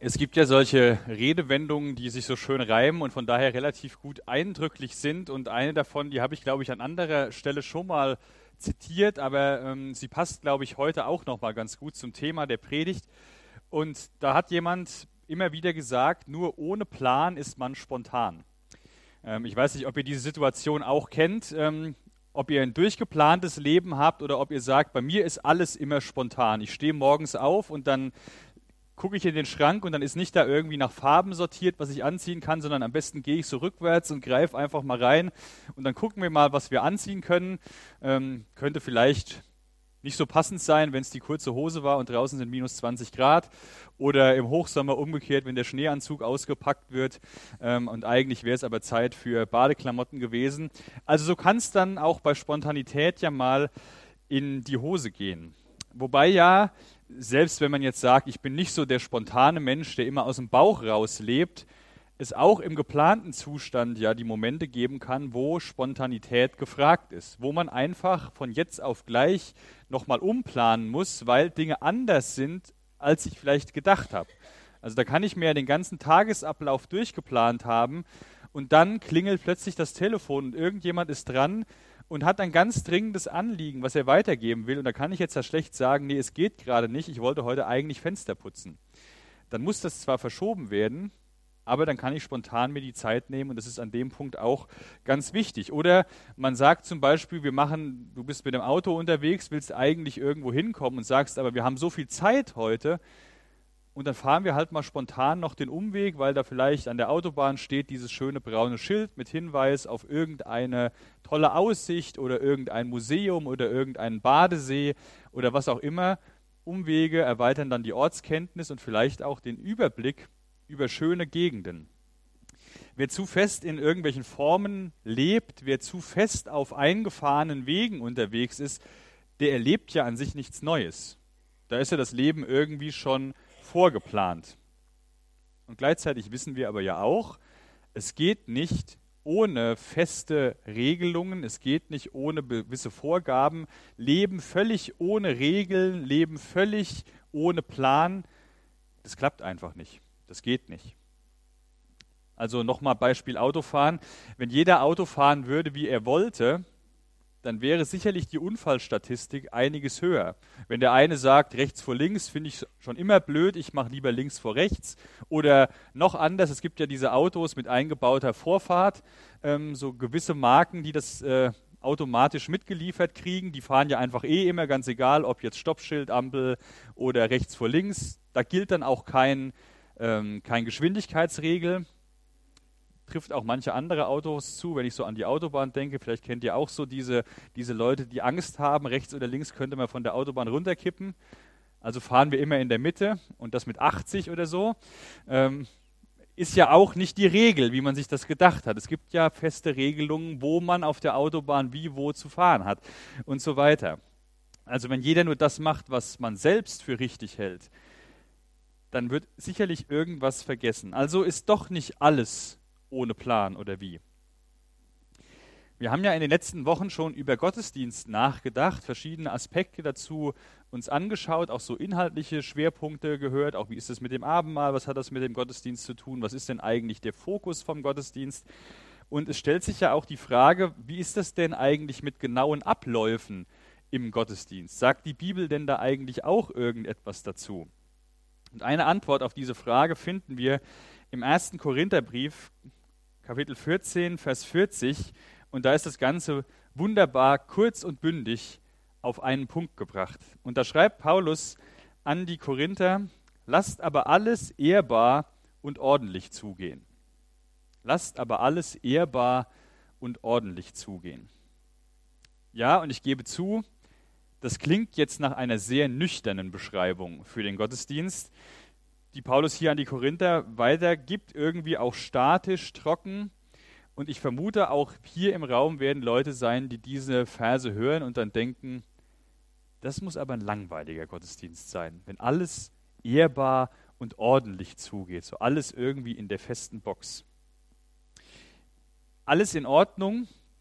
Es gibt ja solche Redewendungen, die sich so schön reimen und von daher relativ gut eindrücklich sind. Und eine davon, die habe ich, glaube ich, an anderer Stelle schon mal zitiert, aber sie passt, glaube ich, heute auch noch mal ganz gut zum Thema der Predigt. Und da hat jemand immer wieder gesagt, nur ohne Plan ist man spontan. Ich weiß nicht, ob ihr diese Situation auch kennt, ob ihr ein durchgeplantes Leben habt oder ob ihr sagt, bei mir ist alles immer spontan. Ich stehe morgens auf und dann gucke ich in den Schrank und dann ist nicht da irgendwie nach Farben sortiert, was ich anziehen kann, sondern am besten gehe ich so rückwärts und greife einfach mal rein und dann gucken wir mal, was wir anziehen können. Könnte vielleicht nicht so passend sein, wenn es die kurze Hose war und draußen sind minus 20 Grad oder im Hochsommer umgekehrt, wenn der Schneeanzug ausgepackt wird und eigentlich wäre es aber Zeit für Badeklamotten gewesen. Also so kann es dann auch bei Spontanität ja mal in die Hose gehen. Wobei ja, selbst wenn man jetzt sagt, ich bin nicht so der spontane Mensch, der immer aus dem Bauch raus lebt, es auch im geplanten Zustand ja die Momente geben kann, wo Spontanität gefragt ist, wo man einfach von jetzt auf gleich nochmal umplanen muss, weil Dinge anders sind, als ich vielleicht gedacht habe. Also da kann ich mir ja den ganzen Tagesablauf durchgeplant haben und dann klingelt plötzlich das Telefon und irgendjemand ist dran und hat ein ganz dringendes Anliegen, was er weitergeben will. Und da kann ich jetzt ja schlecht sagen, nee, es geht gerade nicht, ich wollte heute eigentlich Fenster putzen. Dann muss das zwar verschoben werden, aber dann kann ich spontan mir die Zeit nehmen und das ist an dem Punkt auch ganz wichtig. Oder man sagt zum Beispiel, du bist mit dem Auto unterwegs, willst eigentlich irgendwo hinkommen und sagst, aber wir haben so viel Zeit heute, und dann fahren wir halt mal spontan noch den Umweg, weil da vielleicht an der Autobahn steht dieses schöne braune Schild mit Hinweis auf irgendeine tolle Aussicht oder irgendein Museum oder irgendeinen Badesee oder was auch immer. Umwege erweitern dann die Ortskenntnis und vielleicht auch den Überblick über schöne Gegenden. Wer zu fest in irgendwelchen Formen lebt, wer zu fest auf eingefahrenen Wegen unterwegs ist, der erlebt ja an sich nichts Neues. Da ist ja das Leben irgendwie schon vorgeplant. Und gleichzeitig wissen wir aber ja auch, es geht nicht ohne feste Regelungen, es geht nicht ohne gewisse Vorgaben, Leben völlig ohne Regeln, Leben völlig ohne Plan, das klappt einfach nicht, das geht nicht. Also nochmal Beispiel Autofahren, wenn jeder Auto fahren würde, wie er wollte, dann wäre sicherlich die Unfallstatistik einiges höher. Wenn der eine sagt, rechts vor links, finde ich schon immer blöd, ich mache lieber links vor rechts. Oder noch anders, es gibt ja diese Autos mit eingebauter Vorfahrt, so gewisse Marken, die das automatisch mitgeliefert kriegen, die fahren ja einfach immer, ganz egal, ob jetzt Stoppschild, Ampel oder rechts vor links. Da gilt dann auch kein Geschwindigkeitsregel. Trifft auch manche andere Autos zu, wenn ich so an die Autobahn denke. Vielleicht kennt ihr auch so diese Leute, die Angst haben, rechts oder links könnte man von der Autobahn runterkippen. Also fahren wir immer in der Mitte und das mit 80 oder so. Ist ja auch nicht die Regel, wie man sich das gedacht hat. Es gibt ja feste Regelungen, wo man auf der Autobahn wie wo zu fahren hat und so weiter. Also wenn jeder nur das macht, was man selbst für richtig hält, dann wird sicherlich irgendwas vergessen. Also ist doch nicht alles ohne Plan oder wie. Wir haben ja in den letzten Wochen schon über Gottesdienst nachgedacht, verschiedene Aspekte dazu uns angeschaut, auch so inhaltliche Schwerpunkte gehört, auch wie ist es mit dem Abendmahl, was hat das mit dem Gottesdienst zu tun, was ist denn eigentlich der Fokus vom Gottesdienst? Und es stellt sich ja auch die Frage, wie ist das denn eigentlich mit genauen Abläufen im Gottesdienst? Sagt die Bibel denn da eigentlich auch irgendetwas dazu? Und eine Antwort auf diese Frage finden wir im 1. Korintherbrief, Kapitel 14, Vers 40, und da ist das Ganze wunderbar kurz und bündig auf einen Punkt gebracht. Und da schreibt Paulus an die Korinther, lasst aber alles ehrbar und ordentlich zugehen. Lasst aber alles ehrbar und ordentlich zugehen. Ja, und ich gebe zu, das klingt jetzt nach einer sehr nüchternen Beschreibung für den Gottesdienst, die Paulus hier an die Korinther weitergibt, irgendwie auch statisch, trocken. Und ich vermute, auch hier im Raum werden Leute sein, die diese Verse hören und dann denken, das muss aber ein langweiliger Gottesdienst sein, wenn alles ehrbar und ordentlich zugeht, so alles irgendwie in der festen Box. Alles in Ordnung,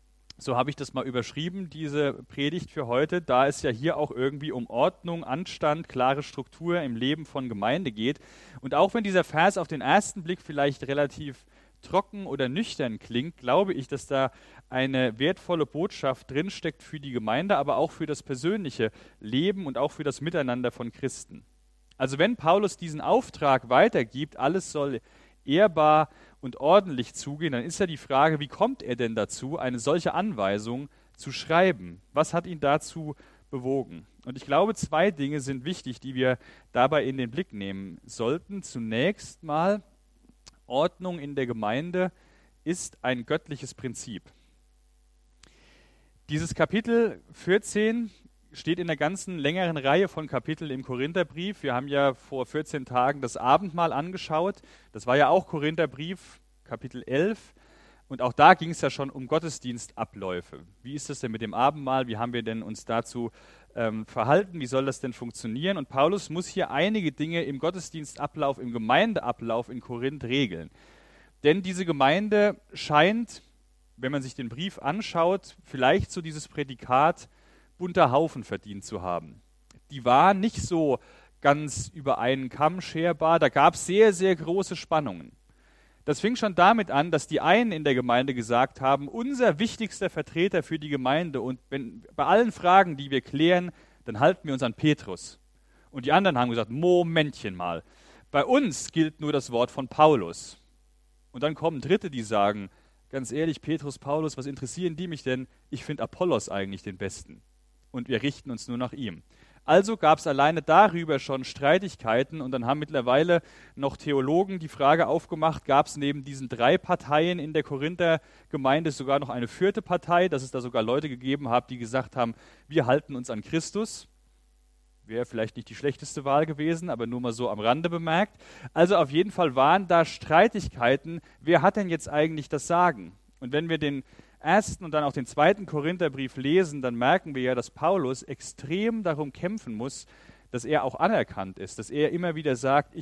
So habe ich das mal überschrieben, diese Predigt für heute, da es ja hier auch irgendwie um Ordnung, Anstand, klare Struktur im Leben von Gemeinde geht. Und auch wenn dieser Vers auf den ersten Blick vielleicht relativ trocken oder nüchtern klingt, glaube ich, dass da eine wertvolle Botschaft drinsteckt für die Gemeinde, aber auch für das persönliche Leben und auch für das Miteinander von Christen. Also wenn Paulus diesen Auftrag weitergibt, alles soll ehrbar und ordentlich zugehen, dann ist ja die Frage, wie kommt er denn dazu, eine solche Anweisung zu schreiben? Was hat ihn dazu bewogen? Und ich glaube, zwei Dinge sind wichtig, die wir dabei in den Blick nehmen sollten. Zunächst mal, Ordnung in der Gemeinde ist ein göttliches Prinzip. Dieses Kapitel 14 steht in der ganzen längeren Reihe von Kapiteln im Korintherbrief. Wir haben ja vor 14 Tagen das Abendmahl angeschaut. Das war ja auch Korintherbrief, Kapitel 11. Und auch da ging es ja schon um Gottesdienstabläufe. Wie ist das denn mit dem Abendmahl? Wie haben wir denn uns dazu verhalten? Wie soll das denn funktionieren? Und Paulus muss hier einige Dinge im Gottesdienstablauf, im Gemeindeablauf in Korinth regeln. Denn diese Gemeinde scheint, wenn man sich den Brief anschaut, vielleicht so dieses Prädikat bunter Haufen verdient zu haben. Die war nicht so ganz über einen Kamm scherbar, da gab es sehr, sehr große Spannungen. Das fing schon damit an, dass die einen in der Gemeinde gesagt haben, unser wichtigster Vertreter für die Gemeinde und bei allen Fragen, die wir klären, dann halten wir uns an Petrus. Und die anderen haben gesagt, Momentchen mal, bei uns gilt nur das Wort von Paulus. Und dann kommen Dritte, die sagen, ganz ehrlich, Petrus, Paulus, was interessieren die mich denn? Ich finde Apollos eigentlich den Besten. Und wir richten uns nur nach ihm. Also gab es alleine darüber schon Streitigkeiten und dann haben mittlerweile noch Theologen die Frage aufgemacht, gab es neben diesen 3 Parteien in der Korinther Gemeinde sogar noch eine 4. Partei, dass es da sogar Leute gegeben hat, die gesagt haben, wir halten uns an Christus. Wäre vielleicht nicht die schlechteste Wahl gewesen, aber nur mal so am Rande bemerkt. Also auf jeden Fall waren da Streitigkeiten, wer hat denn jetzt eigentlich das Sagen? Und wenn wir den ersten und dann auch den 2. Korintherbrief lesen, dann merken wir ja, dass Paulus extrem darum kämpfen muss, dass er auch anerkannt ist, dass er immer wieder sagt,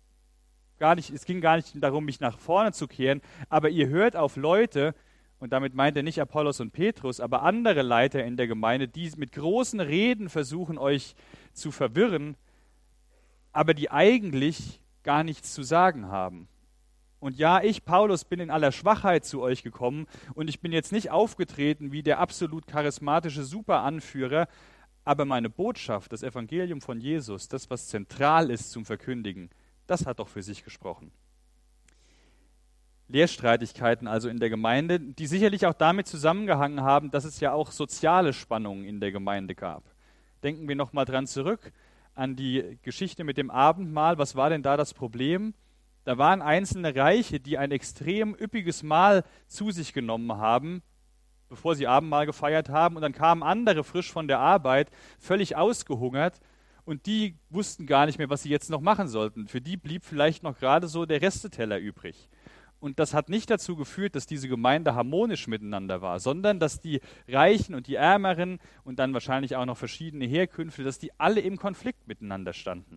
es ging gar nicht darum, mich nach vorne zu kehren, aber ihr hört auf Leute, und damit meint er nicht Apollos und Petrus, aber andere Leiter in der Gemeinde, die mit großen Reden versuchen, euch zu verwirren, aber die eigentlich gar nichts zu sagen haben. Und ja, ich, Paulus, bin in aller Schwachheit zu euch gekommen und ich bin jetzt nicht aufgetreten wie der absolut charismatische Superanführer, aber meine Botschaft, das Evangelium von Jesus, das, was zentral ist zum Verkündigen, das hat doch für sich gesprochen. Lehrstreitigkeiten also in der Gemeinde, die sicherlich auch damit zusammengehangen haben, dass es ja auch soziale Spannungen in der Gemeinde gab. Denken wir nochmal dran zurück an die Geschichte mit dem Abendmahl. Was war denn da das Problem? Da waren einzelne Reiche, die ein extrem üppiges Mahl zu sich genommen haben, bevor sie Abendmahl gefeiert haben. Und dann kamen andere frisch von der Arbeit, völlig ausgehungert. Und die wussten gar nicht mehr, was sie jetzt noch machen sollten. Für die blieb vielleicht noch gerade so der Resteteller übrig. Und das hat nicht dazu geführt, dass diese Gemeinde harmonisch miteinander war, sondern dass die Reichen und die Ärmeren und dann wahrscheinlich auch noch verschiedene Herkünfte, dass die alle im Konflikt miteinander standen.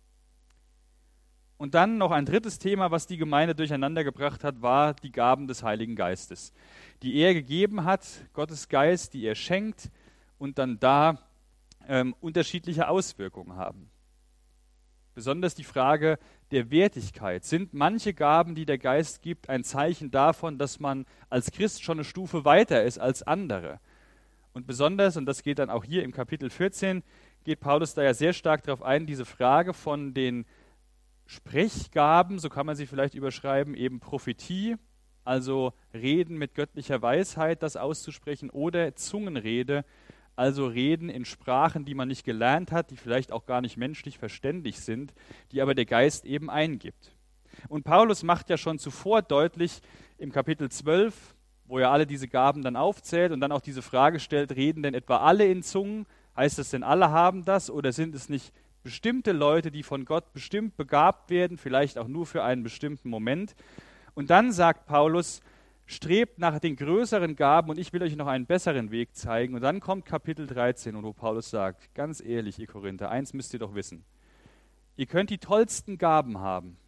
Und dann noch ein drittes Thema, was die Gemeinde durcheinander gebracht hat, war die Gaben des Heiligen Geistes, die er gegeben hat, Gottes Geist, die er schenkt und dann da unterschiedliche Auswirkungen haben. Besonders die Frage der Wertigkeit. Sind manche Gaben, die der Geist gibt, ein Zeichen davon, dass man als Christ schon eine Stufe weiter ist als andere? Und besonders, und das geht dann auch hier im Kapitel 14, geht Paulus da ja sehr stark darauf ein, diese Frage von den Sprechgaben, so kann man sie vielleicht überschreiben, eben Prophetie, also Reden mit göttlicher Weisheit, das auszusprechen, oder Zungenrede, also Reden in Sprachen, die man nicht gelernt hat, die vielleicht auch gar nicht menschlich verständlich sind, die aber der Geist eben eingibt. Und Paulus macht ja schon zuvor deutlich im Kapitel 12, wo er alle diese Gaben dann aufzählt und dann auch diese Frage stellt, reden denn etwa alle in Zungen? Heißt das denn, alle haben das oder sind es nicht bestimmte Leute, die von Gott bestimmt begabt werden, vielleicht auch nur für einen bestimmten Moment? Und dann sagt Paulus, strebt nach den größeren Gaben und ich will euch noch einen besseren Weg zeigen. Und dann kommt Kapitel 13, wo Paulus sagt, ganz ehrlich, ihr Korinther, eins müsst ihr doch wissen. Ihr könnt die tollsten Gaben haben,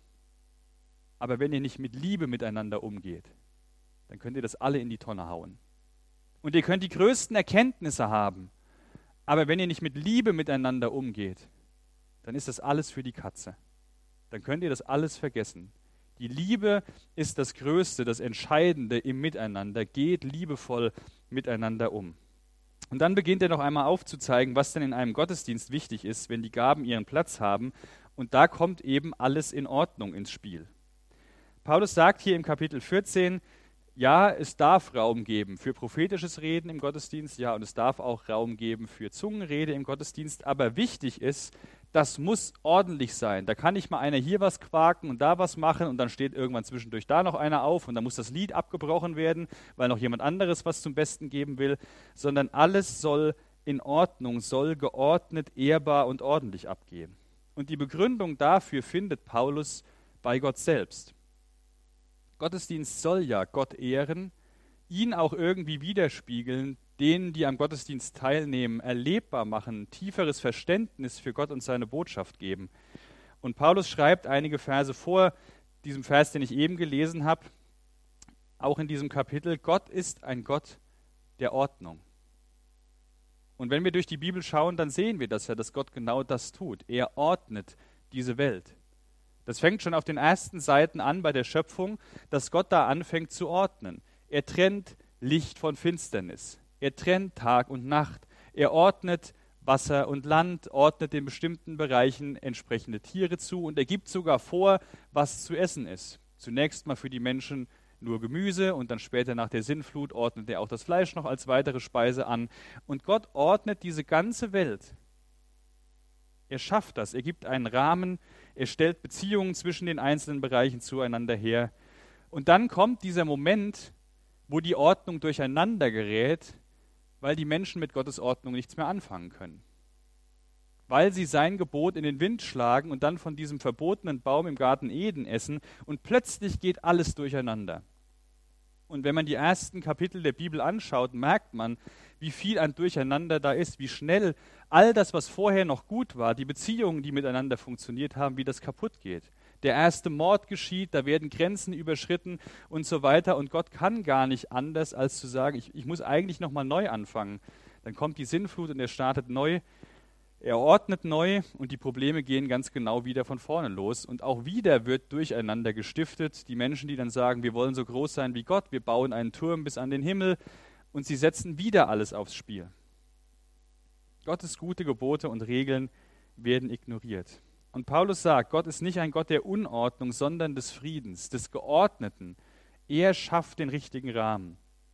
aber wenn ihr nicht mit Liebe miteinander umgeht, dann könnt ihr das alle in die Tonne hauen. Und ihr könnt die größten Erkenntnisse haben. Aber wenn ihr nicht mit Liebe miteinander umgeht, dann ist das alles für die Katze. Dann könnt ihr das alles vergessen. Die Liebe ist das Größte, das Entscheidende im Miteinander. Geht liebevoll miteinander um. Und dann beginnt er noch einmal aufzuzeigen, was denn in einem Gottesdienst wichtig ist, wenn die Gaben ihren Platz haben. Und da kommt eben alles in Ordnung ins Spiel. Paulus sagt hier im Kapitel 14, ja, es darf Raum geben für prophetisches Reden im Gottesdienst, ja, und es darf auch Raum geben für Zungenrede im Gottesdienst, aber wichtig ist, das muss ordentlich sein. Da kann nicht mal einer hier was quaken und da was machen und dann steht irgendwann zwischendurch da noch einer auf und dann muss das Lied abgebrochen werden, weil noch jemand anderes was zum Besten geben will, sondern alles soll in Ordnung, soll geordnet, ehrbar und ordentlich abgehen. Und die Begründung dafür findet Paulus bei Gott selbst. Gottesdienst soll ja Gott ehren, ihn auch irgendwie widerspiegeln, denen, die am Gottesdienst teilnehmen, erlebbar machen, tieferes Verständnis für Gott und seine Botschaft geben. Und Paulus schreibt einige Verse vor diesem Vers, den ich eben gelesen habe, auch in diesem Kapitel, Gott ist ein Gott der Ordnung. Und wenn wir durch die Bibel schauen, dann sehen wir das ja, dass Gott genau das tut. Er ordnet diese Welt. Das fängt schon auf den ersten Seiten an bei der Schöpfung, dass Gott da anfängt zu ordnen. Er trennt Licht von Finsternis. Er trennt Tag und Nacht. Er ordnet Wasser und Land, ordnet in bestimmten Bereichen entsprechende Tiere zu und er gibt sogar vor, was zu essen ist. Zunächst mal für die Menschen nur Gemüse und dann später nach der Sintflut ordnet er auch das Fleisch noch als weitere Speise an. Und Gott ordnet diese ganze Welt. Er schafft das, er gibt einen Rahmen, er stellt Beziehungen zwischen den einzelnen Bereichen zueinander her. Und dann kommt dieser Moment, wo die Ordnung durcheinander gerät, weil die Menschen mit Gottes Ordnung nichts mehr anfangen können. Weil sie sein Gebot in den Wind schlagen und dann von diesem verbotenen Baum im Garten Eden essen und plötzlich geht alles durcheinander. Und wenn man die ersten Kapitel der Bibel anschaut, merkt man, wie viel ein Durcheinander da ist, wie schnell all das, was vorher noch gut war, die Beziehungen, die miteinander funktioniert haben, wie das kaputt geht. Der erste Mord geschieht, da werden Grenzen überschritten und so weiter. Und Gott kann gar nicht anders, als zu sagen, ich muss eigentlich nochmal neu anfangen. Dann kommt die Sintflut und er startet neu. Er ordnet neu und die Probleme gehen ganz genau wieder von vorne los. Und auch wieder wird durcheinander gestiftet. Die Menschen, die dann sagen, wir wollen so groß sein wie Gott, wir bauen einen Turm bis an den Himmel und sie setzen wieder alles aufs Spiel. Gottes gute Gebote und Regeln werden ignoriert. Und Paulus sagt, Gott ist nicht ein Gott der Unordnung, sondern des Friedens, des Geordneten. Er schafft den richtigen Rahmen.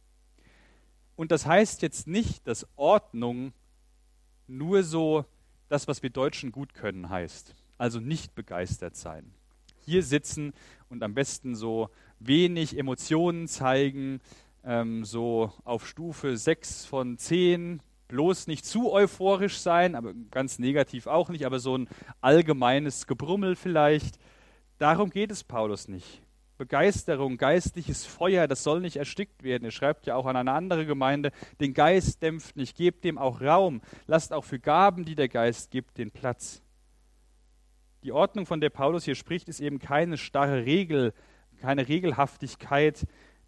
Und das heißt jetzt nicht, dass Ordnung nur so das, was wir Deutschen gut können, heißt. Also nicht begeistert sein. Hier sitzen und am besten so wenig Emotionen zeigen, so auf Stufe 6 von 10, bloß nicht zu euphorisch sein, aber ganz negativ auch nicht, aber so ein allgemeines Gebrummel vielleicht. Darum geht es Paulus nicht. Begeisterung, geistliches Feuer, das soll nicht erstickt werden. Er schreibt ja auch an eine andere Gemeinde, den Geist dämpft nicht, gebt dem auch Raum, lasst auch für Gaben, die der Geist gibt, den Platz. Die Ordnung, von der Paulus hier spricht, ist eben keine starre Regel, keine Regelhaftigkeit,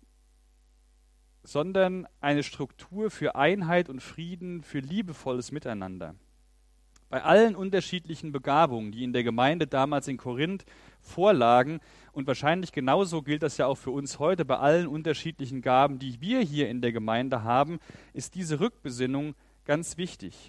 sondern eine Struktur für Einheit und Frieden, für liebevolles Miteinander. Bei allen unterschiedlichen Begabungen, die in der Gemeinde damals in Korinth vorlagen, und wahrscheinlich genauso gilt das ja auch für uns heute, bei allen unterschiedlichen Gaben, die wir hier in der Gemeinde haben, ist diese Rückbesinnung ganz wichtig.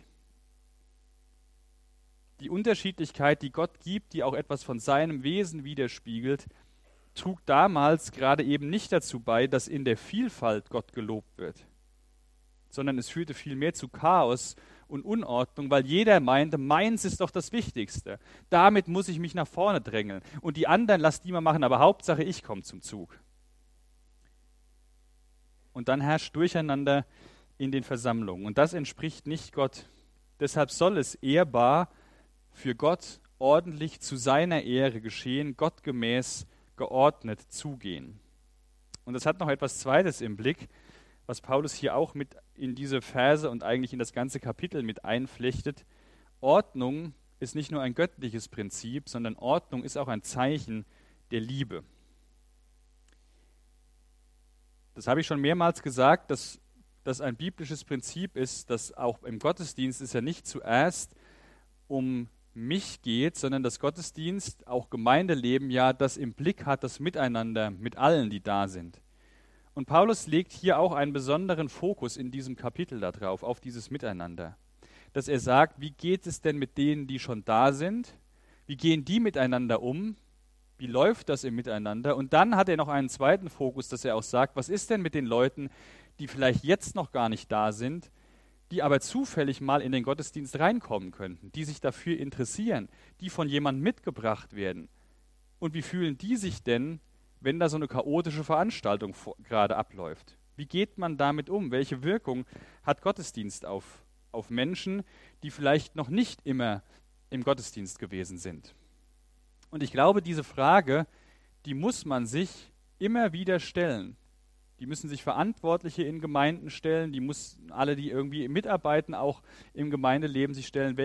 Die Unterschiedlichkeit, die Gott gibt, die auch etwas von seinem Wesen widerspiegelt, trug damals gerade eben nicht dazu bei, dass in der Vielfalt Gott gelobt wird, sondern es führte vielmehr zu Chaos und Unordnung, weil jeder meinte, meins ist doch das Wichtigste. Damit muss ich mich nach vorne drängeln. Und die anderen, lass die mal machen, aber Hauptsache ich komme zum Zug. Und dann herrscht Durcheinander in den Versammlungen. Und das entspricht nicht Gott. Deshalb soll es ehrbar für Gott ordentlich zu seiner Ehre geschehen, gottgemäß geordnet zugehen. Und das hat noch etwas Zweites im Blick, was Paulus hier auch mit in diese Verse und eigentlich in das ganze Kapitel mit einflechtet. Ordnung ist nicht nur ein göttliches Prinzip, sondern Ordnung ist auch ein Zeichen der Liebe. Das habe ich schon mehrmals gesagt, dass dass ein biblisches Prinzip ist, dass auch im Gottesdienst es ja nicht zuerst um mich geht, sondern dass Gottesdienst, auch Gemeindeleben ja das im Blick hat, das Miteinander mit allen, die da sind. Und Paulus legt hier auch einen besonderen Fokus in diesem Kapitel darauf, auf dieses Miteinander. Dass er sagt, wie geht es denn mit denen, die schon da sind? Wie gehen die miteinander um? Wie läuft das im Miteinander? Und dann hat er noch einen zweiten Fokus, dass er auch sagt, was ist denn mit den Leuten, die vielleicht jetzt noch gar nicht da sind, die aber zufällig mal in den Gottesdienst reinkommen könnten, die sich dafür interessieren, die von jemandem mitgebracht werden. Und wie fühlen die sich denn, wenn da so eine chaotische Veranstaltung gerade abläuft? Wie geht man damit um? Welche Wirkung hat Gottesdienst auf Menschen, die vielleicht noch nicht immer im Gottesdienst gewesen sind? Und ich glaube, diese Frage, die muss man sich immer wieder stellen. Die müssen sich Verantwortliche in Gemeinden stellen, die müssen alle, die irgendwie mitarbeiten, auch im Gemeindeleben sich stellen.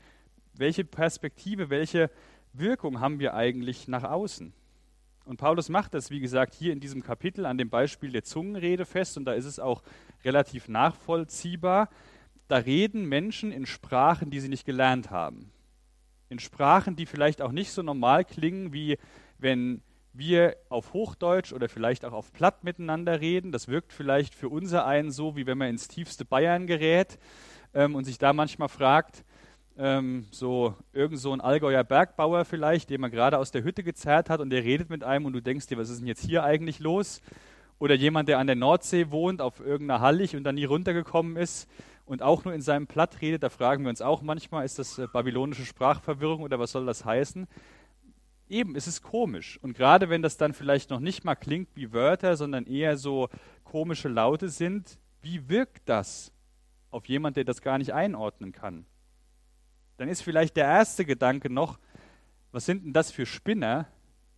Welche Perspektive, welche Wirkung haben wir eigentlich nach außen? Und Paulus macht das, wie gesagt, hier in diesem Kapitel an dem Beispiel der Zungenrede fest, und da ist es auch relativ nachvollziehbar. Da reden Menschen in Sprachen, die sie nicht gelernt haben. In Sprachen, die vielleicht auch nicht so normal klingen, wie wenn wir auf Hochdeutsch oder vielleicht auch auf Platt miteinander reden. Das wirkt vielleicht für unser einen so, wie wenn man ins tiefste Bayern gerät und sich da manchmal fragt, irgend so ein Allgäuer Bergbauer vielleicht, den man gerade aus der Hütte gezerrt hat und der redet mit einem und du denkst dir, was ist denn jetzt hier eigentlich los? Oder jemand, der an der Nordsee wohnt, auf irgendeiner Hallig und dann nie runtergekommen ist und auch nur in seinem Platt redet, da fragen wir uns auch manchmal, ist das babylonische Sprachverwirrung oder was soll das heißen? Eben, es ist komisch. Und gerade wenn das dann vielleicht noch nicht mal klingt wie Wörter, sondern eher so komische Laute sind, wie wirkt das auf jemand, der das gar nicht einordnen kann? Dann ist vielleicht der erste Gedanke noch, was sind denn das für Spinner?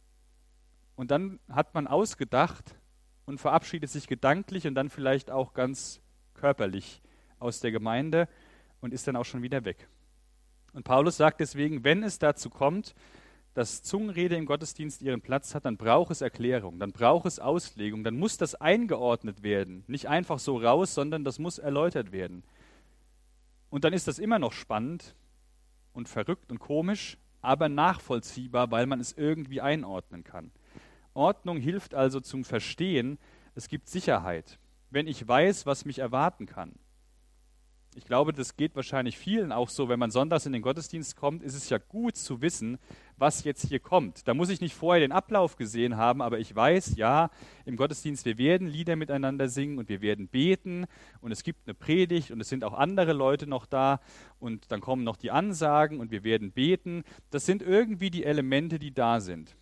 Und dann hat man ausgedacht und verabschiedet sich gedanklich und dann vielleicht auch ganz körperlich aus der Gemeinde und ist dann auch schon wieder weg. Und Paulus sagt deswegen, wenn es dazu kommt, dass Zungenrede im Gottesdienst ihren Platz hat, dann braucht es Erklärung, dann braucht es Auslegung, dann muss das eingeordnet werden. Nicht einfach so raus, sondern das muss erläutert werden. Und dann ist das immer noch spannend und verrückt und komisch, aber nachvollziehbar, weil man es irgendwie einordnen kann. Ordnung hilft also zum Verstehen, es gibt Sicherheit, wenn ich weiß, was mich erwarten kann. Ich glaube, das geht wahrscheinlich vielen auch so, wenn man sonntags in den Gottesdienst kommt, ist es ja gut zu wissen, was jetzt hier kommt. Da muss ich nicht vorher den Ablauf gesehen haben, aber ich weiß, ja, im Gottesdienst, wir werden Lieder miteinander singen und wir werden beten und es gibt eine Predigt und es sind auch andere Leute noch da und dann kommen noch die Ansagen und wir werden beten. Das sind irgendwie die Elemente, die da sind.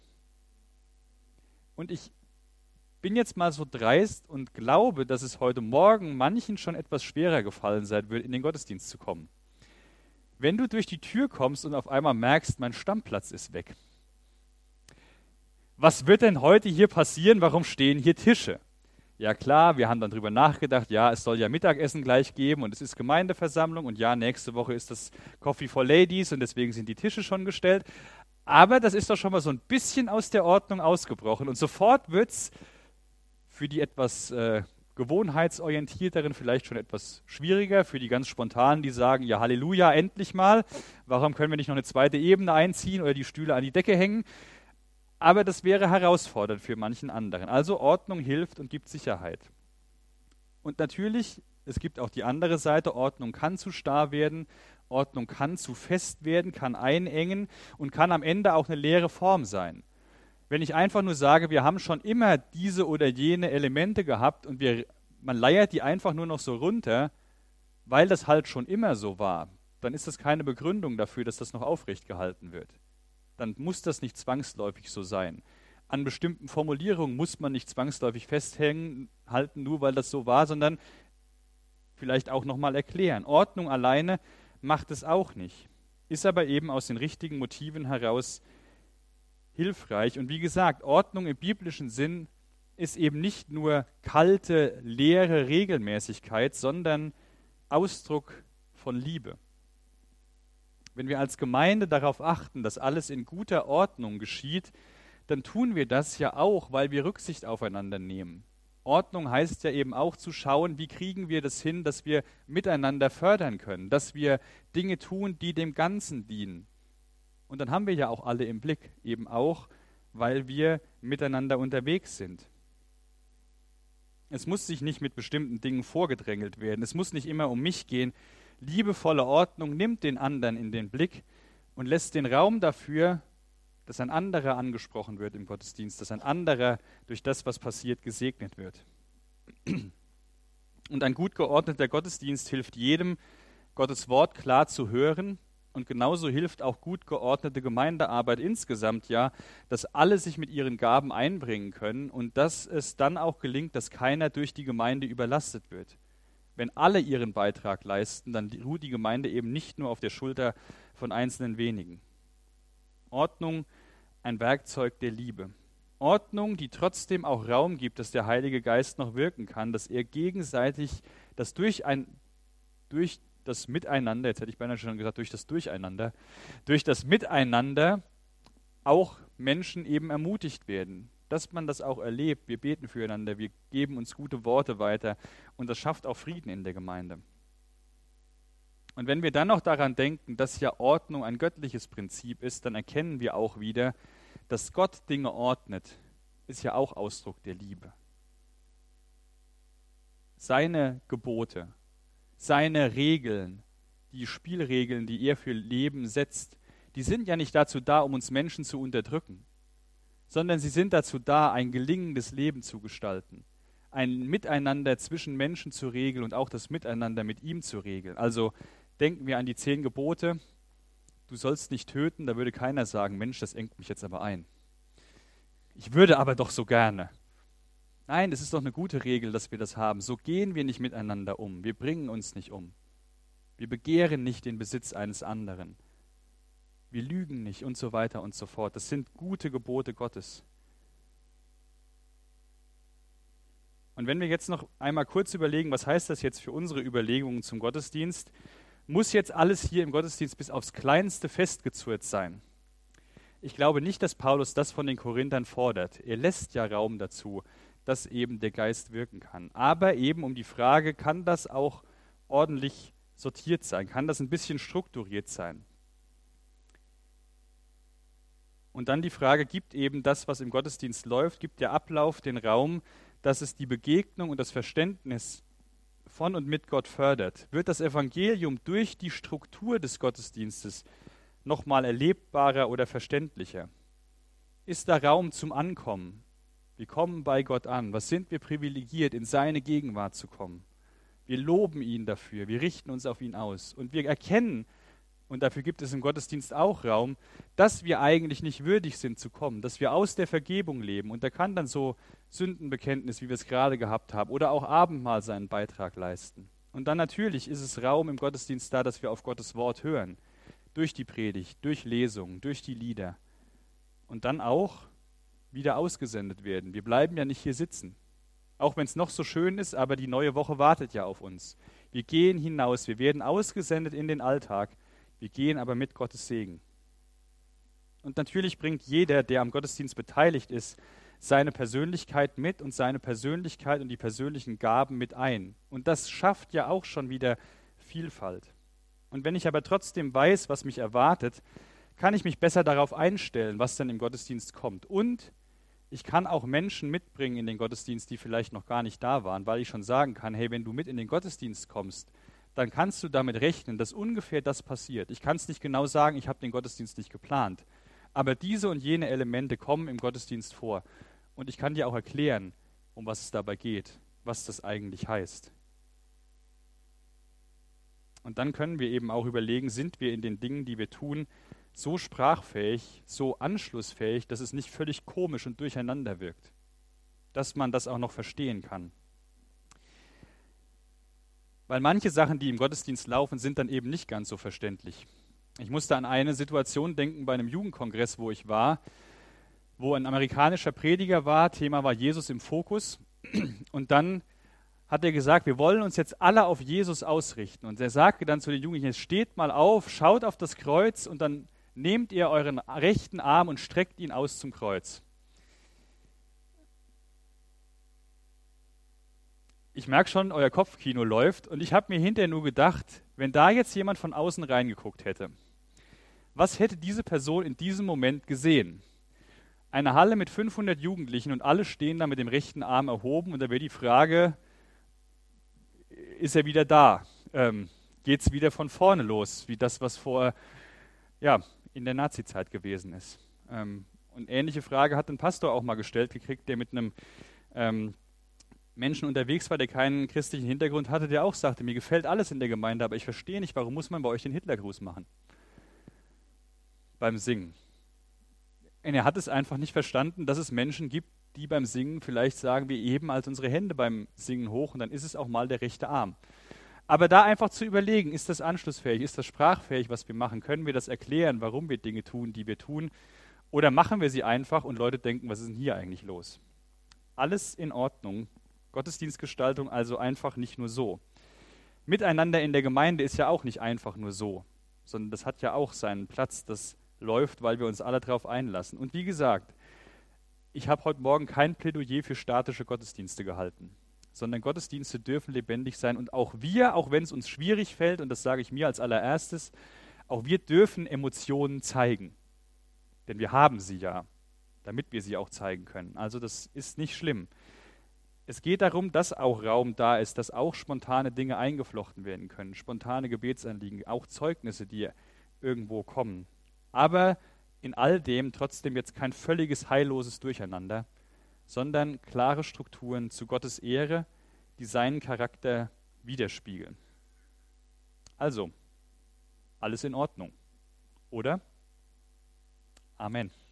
Und ich bin jetzt mal so dreist und glaube, dass es heute Morgen manchen schon etwas schwerer gefallen sein wird, in den Gottesdienst zu kommen. Wenn du durch die Tür kommst und auf einmal merkst, mein Stammplatz ist weg. Was wird denn heute hier passieren? Warum stehen hier Tische? Ja klar, wir haben dann drüber nachgedacht, ja, es soll ja Mittagessen gleich geben und es ist Gemeindeversammlung und ja, nächste Woche ist das Coffee for Ladies und deswegen sind die Tische schon gestellt. Aber das ist doch schon mal so ein bisschen aus der Ordnung ausgebrochen und sofort wird es für die etwas gewohnheitsorientierteren vielleicht schon etwas schwieriger, für die ganz spontanen, die sagen, ja Halleluja, endlich mal, warum können wir nicht noch eine zweite Ebene einziehen oder die Stühle an die Decke hängen? Aber das wäre herausfordernd für manchen anderen. Also Ordnung hilft und gibt Sicherheit. Und natürlich, es gibt auch die andere Seite, Ordnung kann zu starr werden, Ordnung kann zu fest werden, kann einengen und kann am Ende auch eine leere Form sein. Wenn ich einfach nur sage, wir haben schon immer diese oder jene Elemente gehabt und man leiert die einfach nur noch so runter, weil das halt schon immer so war, dann ist das keine Begründung dafür, dass das noch aufrecht gehalten wird. Dann muss das nicht zwangsläufig so sein. An bestimmten Formulierungen muss man nicht zwangsläufig halten, nur weil das so war, sondern vielleicht auch nochmal erklären. Ordnung alleine macht es auch nicht, ist aber eben aus den richtigen Motiven heraus hilfreich. Und wie gesagt, Ordnung im biblischen Sinn ist eben nicht nur kalte, leere Regelmäßigkeit, sondern Ausdruck von Liebe. Wenn wir als Gemeinde darauf achten, dass alles in guter Ordnung geschieht, dann tun wir das ja auch, weil wir Rücksicht aufeinander nehmen. Ordnung heißt ja eben auch zu schauen, wie kriegen wir das hin, dass wir miteinander fördern können, dass wir Dinge tun, die dem Ganzen dienen. Und dann haben wir ja auch alle im Blick, eben auch, weil wir miteinander unterwegs sind. Es muss sich nicht mit bestimmten Dingen vorgedrängelt werden. Es muss nicht immer um mich gehen. Liebevolle Ordnung nimmt den anderen in den Blick und lässt den Raum dafür, dass ein anderer angesprochen wird im Gottesdienst, dass ein anderer durch das, was passiert, gesegnet wird. Und ein gut geordneter Gottesdienst hilft jedem, Gottes Wort klar zu hören, und genauso hilft auch gut geordnete Gemeindearbeit insgesamt ja, dass alle sich mit ihren Gaben einbringen können und dass es dann auch gelingt, dass keiner durch die Gemeinde überlastet wird. Wenn alle ihren Beitrag leisten, dann ruht die Gemeinde eben nicht nur auf der Schulter von einzelnen wenigen. Ordnung, ein Werkzeug der Liebe. Ordnung, die trotzdem auch Raum gibt, dass der Heilige Geist noch wirken kann, dass er gegenseitig durch das Miteinander, jetzt hätte ich beinahe schon gesagt, durch das Miteinander auch Menschen eben ermutigt werden, dass man das auch erlebt. Wir beten füreinander, wir geben uns gute Worte weiter und das schafft auch Frieden in der Gemeinde. Und wenn wir dann noch daran denken, dass ja Ordnung ein göttliches Prinzip ist, dann erkennen wir auch wieder, dass Gott Dinge ordnet, ist ja auch Ausdruck der Liebe. Seine Gebote, seine Regeln, die Spielregeln, die er für Leben setzt, die sind ja nicht dazu da, um uns Menschen zu unterdrücken, sondern sie sind dazu da, ein gelingendes Leben zu gestalten, ein Miteinander zwischen Menschen zu regeln und auch das Miteinander mit ihm zu regeln. Also denken wir an die 10 Gebote. Du sollst nicht töten, da würde keiner sagen, Mensch, das engt mich jetzt aber ein. Ich würde aber doch so gerne. Nein, es ist doch eine gute Regel, dass wir das haben. So gehen wir nicht miteinander um. Wir bringen uns nicht um. Wir begehren nicht den Besitz eines anderen. Wir lügen nicht und so weiter und so fort. Das sind gute Gebote Gottes. Und wenn wir jetzt noch einmal kurz überlegen, was heißt das jetzt für unsere Überlegungen zum Gottesdienst, muss jetzt alles hier im Gottesdienst bis aufs Kleinste festgezurrt sein. Ich glaube nicht, dass Paulus das von den Korinthern fordert. Er lässt ja Raum dazu, dass eben der Geist wirken kann. Aber eben um die Frage, kann das auch ordentlich sortiert sein? Kann das ein bisschen strukturiert sein? Und dann die Frage, gibt eben das, was im Gottesdienst läuft, gibt der Ablauf den Raum, dass es die Begegnung und das Verständnis von und mit Gott fördert? Wird das Evangelium durch die Struktur des Gottesdienstes nochmal erlebbarer oder verständlicher? Ist da Raum zum Ankommen? Wir kommen bei Gott an. Was sind wir privilegiert, in seine Gegenwart zu kommen? Wir loben ihn dafür, wir richten uns auf ihn aus. Und wir erkennen, und dafür gibt es im Gottesdienst auch Raum, dass wir eigentlich nicht würdig sind zu kommen, dass wir aus der Vergebung leben. Und da kann dann so Sündenbekenntnis, wie wir es gerade gehabt haben, oder auch Abendmahl seinen Beitrag leisten. Und dann natürlich ist es Raum im Gottesdienst da, dass wir auf Gottes Wort hören. Durch die Predigt, durch Lesungen, durch die Lieder. Und dann auch wieder ausgesendet werden. Wir bleiben ja nicht hier sitzen. Auch wenn es noch so schön ist, aber die neue Woche wartet ja auf uns. Wir gehen hinaus, wir werden ausgesendet in den Alltag. Wir gehen aber mit Gottes Segen. Und natürlich bringt jeder, der am Gottesdienst beteiligt ist, seine Persönlichkeit mit und seine Persönlichkeit und die persönlichen Gaben mit ein. Und das schafft ja auch schon wieder Vielfalt. Und wenn ich aber trotzdem weiß, was mich erwartet, kann ich mich besser darauf einstellen, was dann im Gottesdienst kommt. Und ich kann auch Menschen mitbringen in den Gottesdienst, die vielleicht noch gar nicht da waren, weil ich schon sagen kann, hey, wenn du mit in den Gottesdienst kommst, dann kannst du damit rechnen, dass ungefähr das passiert. Ich kann es nicht genau sagen, ich habe den Gottesdienst nicht geplant. Aber diese und jene Elemente kommen im Gottesdienst vor. Und ich kann dir auch erklären, um was es dabei geht, was das eigentlich heißt. Und dann können wir eben auch überlegen, sind wir in den Dingen, die wir tun, so sprachfähig, so anschlussfähig, dass es nicht völlig komisch und durcheinander wirkt. Dass man das auch noch verstehen kann. Weil manche Sachen, die im Gottesdienst laufen, sind dann eben nicht ganz so verständlich. Ich musste an eine Situation denken bei einem Jugendkongress, wo ich war, wo ein amerikanischer Prediger war, Thema war Jesus im Fokus. Und dann hat er gesagt, wir wollen uns jetzt alle auf Jesus ausrichten. Und er sagte dann zu den Jugendlichen, jetzt steht mal auf, schaut auf das Kreuz und dann nehmt ihr euren rechten Arm und streckt ihn aus zum Kreuz. ich merke schon, euer Kopfkino läuft und ich habe mir hinterher nur gedacht, wenn da jetzt jemand von außen reingeguckt hätte, was hätte diese Person in diesem Moment gesehen? Eine Halle mit 500 Jugendlichen und alle stehen da mit dem rechten Arm erhoben und da wäre die Frage, ist er wieder da? Geht es wieder von vorne los, wie das, was ja, in der Nazizeit gewesen ist? Und ähnliche Frage hat ein Pastor auch mal gestellt gekriegt, der mit einem Menschen unterwegs war, der keinen christlichen Hintergrund hatte, der auch sagte, mir gefällt alles in der Gemeinde, aber ich verstehe nicht, warum muss man bei euch den Hitlergruß machen? Beim Singen. Und er hat es einfach nicht verstanden, dass es Menschen gibt, die beim Singen vielleicht sagen, wir heben also unsere Hände beim Singen hoch und dann ist es auch mal der rechte Arm. Aber da einfach zu überlegen, ist das anschlussfähig, ist das sprachfähig, was wir machen? Können wir das erklären, warum wir Dinge tun, die wir tun? Oder machen wir sie einfach und Leute denken, was ist denn hier eigentlich los? Alles in Ordnung. Gottesdienstgestaltung also einfach nicht nur so. Miteinander in der Gemeinde ist ja auch nicht einfach nur so, sondern das hat ja auch seinen Platz, das läuft, weil wir uns alle darauf einlassen. Und wie gesagt, ich habe heute Morgen kein Plädoyer für statische Gottesdienste gehalten, sondern Gottesdienste dürfen lebendig sein und auch wir, auch wenn es uns schwierig fällt, und das sage ich mir als allererstes, auch wir dürfen Emotionen zeigen, denn wir haben sie ja, damit wir sie auch zeigen können. Also das ist nicht schlimm. Es geht darum, dass auch Raum da ist, dass auch spontane Dinge eingeflochten werden können, spontane Gebetsanliegen, auch Zeugnisse, die irgendwo kommen. Aber in all dem trotzdem jetzt kein völliges heilloses Durcheinander, sondern klare Strukturen zu Gottes Ehre, die seinen Charakter widerspiegeln. Also, alles in Ordnung, oder? Amen.